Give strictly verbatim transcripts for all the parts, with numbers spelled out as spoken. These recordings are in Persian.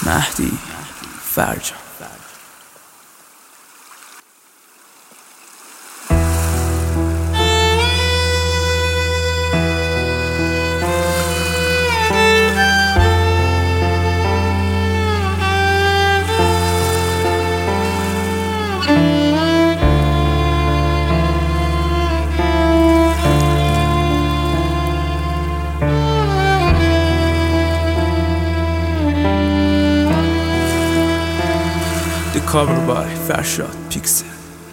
مهدی فرجان. Cover by فرشاد پیکسل.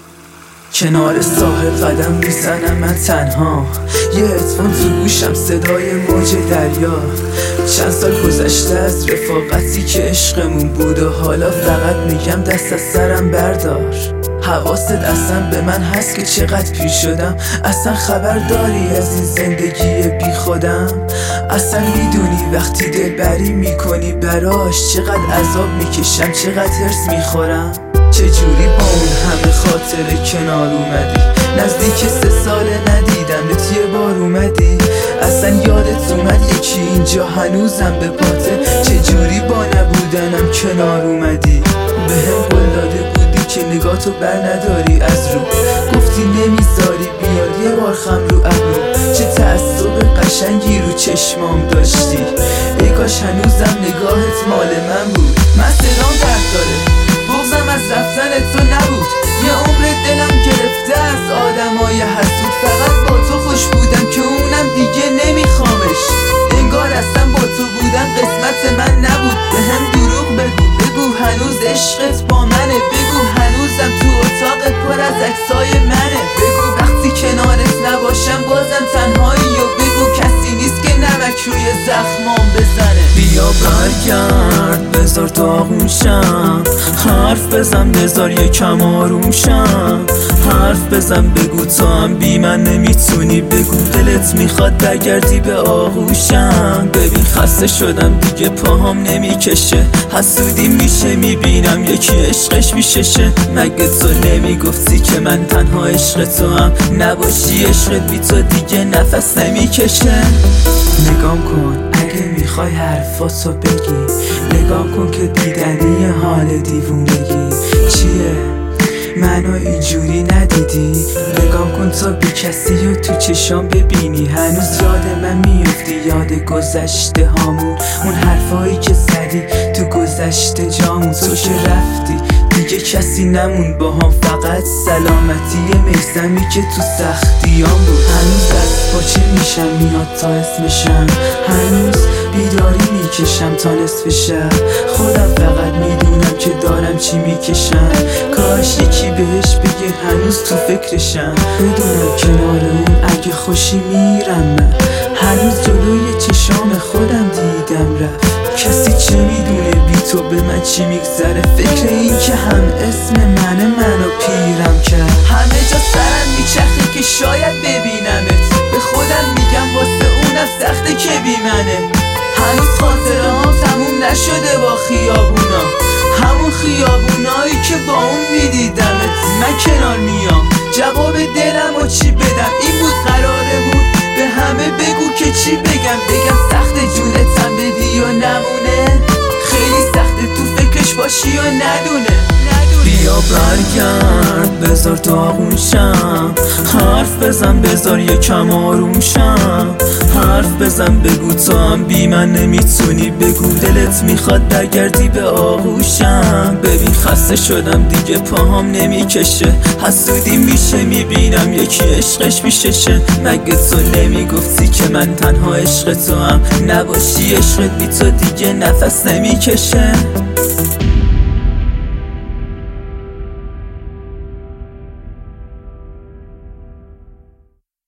کنار ساحل قدم میزنم من تنها، یه اتفاق تو گوشم صدای موج دریا. چند سال گذشته از رفاقتی که عشقمون بود و حالا فقط میگم دست از سرم بردار. حواست اصلا به من هست که چقدر پیر شدم؟ اصلا خبر داری از این زندگی بی خودم؟ اصلا میدونی وقتی دلبری میکنی براش چقدر عذاب میکشم، چقدر هرس میخورم؟ چجوری با اون همه خاطر کنار اومدی؟ نزدیک سه ساله ندیدمت، یه بار اومدی اصلا یادت اومد یکی اینجا هنوزم به پاته؟ چجوری با نبودنم کنار اومدی؟ به هم قول داده بودی که نگاهتو بر نداری از رو، گفتی نمیذاری بیاد یه بار خم رو ابرو. چه تعصب قشنگی رو چشمام داشتی، ای کاش هنوزم نگاهت مال من بود. من صدام درد داره، بغضم از رفتن تو نبود، یه عمر دلم گرفته از آدمای حسود. فقط با تو خوش بودم که اونم دیگه نمیخوامش، انگار اصلا با تو بودن قسمت من نبود. به هم دروغ بگو، بگو هنوز عشقت با منه، بگو هنوزم تو اتاقت پر از عکسای منه، بگو وقتی کنارت نباشم بازم تنهایی، و بگو کسی نیست که نمک روی زخمام بزنه. بیا برگرد بذار داغون شم، حرف بزن بذار یکم آروم شم، حرف بزن بگو تو هم بی من نمیتونی، بگو دلت میخواد برگردی به آغوشم. ببین خسته شدم دیگه پاهام نمیکشه، حسودی میشه میبینم یکی عشقش میششه. مگه تو نمیگفتی که من تنها عشق تو هم نباشی؟ عشقت بی تو دیگه نفس نمیکشه. نگام کن اگه میخوای حرفاتو بگی، نگام کن که دیدنی حال دیوونگی چیه؟ منو اینجوری ندیدی؟ نگام کن تا بی کسی و تو چشام ببینی. هنوز یاد من میفتی، یاد گذشته هامون، اون حرفایی که زدی تو گذشته جامون. تو که رفتی دیگه کسی نمون با هم، فقط سلامتی میزمی که تو سختیام بود. هنوز دست پاچه میشم میاد تا اسمشم، هنوز بیداری میکشم تا نصف شب. خودم فقط میدونم که دارم چی میکشم، کاش یکی بهش بگه هنوز تو فکرشم. بدونم کنار اون اگه خوشی میرم، من هنوز جلوی چشام خودم دیدم رفت. کسی چه میدونه بی تو به من چی میگذره؟ فکر این که هم اسم منه منو پیرم کرد. همه جا سرم میچرخه که شاید ببینمت، به خودم میگم واسه اونم سخته که بی منه. هنوز خاطره هم تموم نشده با خیابونا، همون خیابونایی که با اون میدیدمت. من کنار میام جواب دلم و چی بدم؟ این بود قراره بود به همه بگو که چی بگم؟ بگم سخت جونتم بدی و نمونه، خیلی سخته تو فکرش باشی و ندونه. بیا برگرد بذار داغون شم، حرف بزن بذار یکم آروم شم، حرف بزن بگو تو هم بی من نمیتونی، بگو دلت میخواد برگردی به آغوشم. ببین خسته شدم دیگه پاهام نمیکشه، حسودی میشه میبینم یکی عشقش میششه. مگه تو نمیگفتی که من تنها عشق تو هم نباشی؟ عشقت بی تو دیگه نفس نمیکشه.